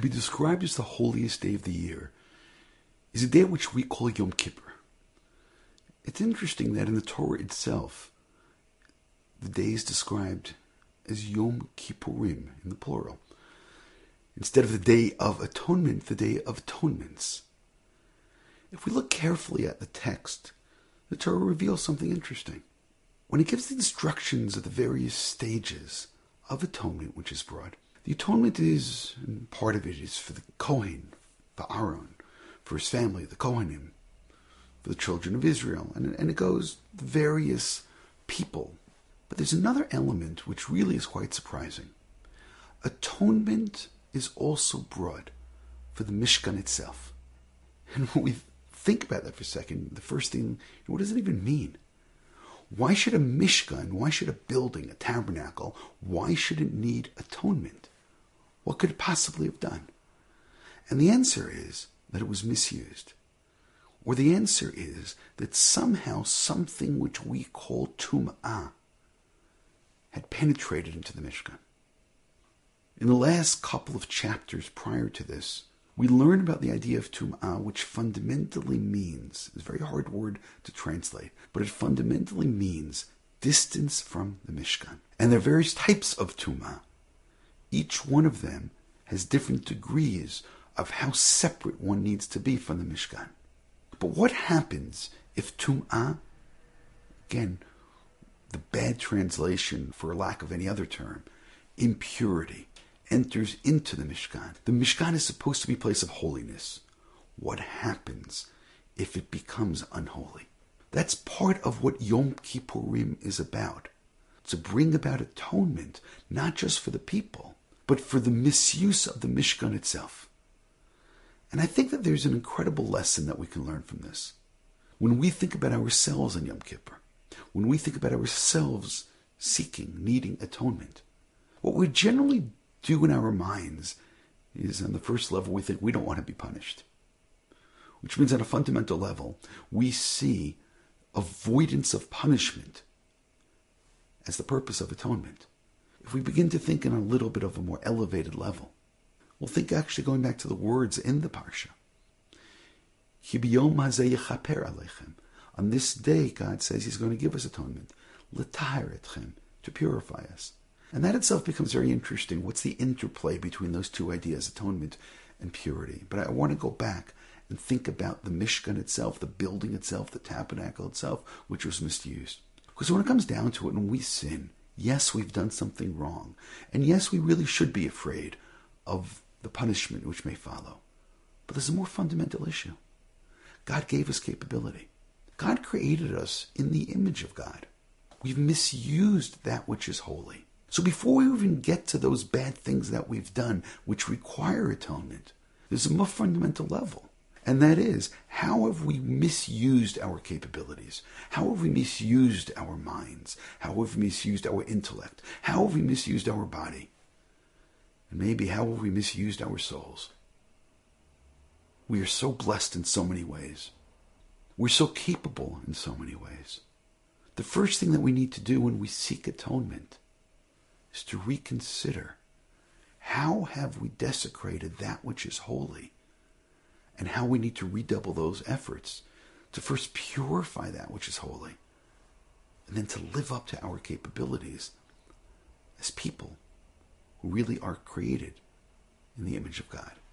be described as the holiest day of the year is a day which we call Yom Kippur. It's interesting that in the Torah itself, the day is described as Yom Kippurim in the plural. Instead of the Day of Atonement, the Day of Atonements. If we look carefully at the text, the Torah reveals something interesting. When it gives the instructions of the various stages of atonement which is brought, the atonement is, and part of it is for the Kohen, for Aaron, for his family, the Kohanim, for the children of Israel, and it goes to various people. But there's another element which really is quite surprising. Atonement is also brought for the Mishkan itself. And when we think about that for a second, the first thing, what does it even mean? Why should a Mishkan, why should a building, a tabernacle, why should it need atonement? What could it possibly have done? And the answer is that it was misused. Or the answer is that somehow something which we call Tum'ah had penetrated into the Mishkan. In the last couple of chapters prior to this, we learn about the idea of Tum'ah, which fundamentally means, it's a very hard word to translate, but it fundamentally means distance from the Mishkan. And there are various types of Tum'ah. Each one of them has different degrees of how separate one needs to be from the Mishkan. But what happens if Tum'ah, again, the bad translation for lack of any other term, impurity, enters into the Mishkan? The Mishkan is supposed to be a place of holiness. What happens if it becomes unholy? That's part of what Yom Kippurim is about. To bring about atonement, not just for the people, but for the misuse of the Mishkan itself. And I think that there's an incredible lesson that we can learn from this. When we think about ourselves on Yom Kippur, when we think about ourselves seeking, needing atonement, what we generally do in our minds is, on the first level, we think we don't want to be punished. Which means on a fundamental level, we see avoidance of punishment as the purpose of atonement. If we begin to think on a little bit of a more elevated level, we'll think actually going back to the words in the Parsha. On this day, God says He's going to give us atonement. To purify us. And that itself becomes very interesting. What's the interplay between those two ideas, atonement and purity? But I want to go back and think about the Mishkan itself, the building itself, the tabernacle itself, which was misused. Because when it comes down to it, when we sin, yes, we've done something wrong. And yes, we really should be afraid of the punishment which may follow. But there's a more fundamental issue. God gave us capability. God created us in the image of God. We've misused that which is holy. So before we even get to those bad things that we've done, which require atonement, there's a more fundamental level. And that is, how have we misused our capabilities? How have we misused our minds? How have we misused our intellect? How have we misused our body? And maybe how have we misused our souls? We are so blessed in so many ways. We're so capable in so many ways. The first thing that we need to do when we seek atonement is to reconsider, how have we desecrated that which is holy, and how we need to redouble those efforts to first purify that which is holy, and then to live up to our capabilities as people who really are created in the image of God.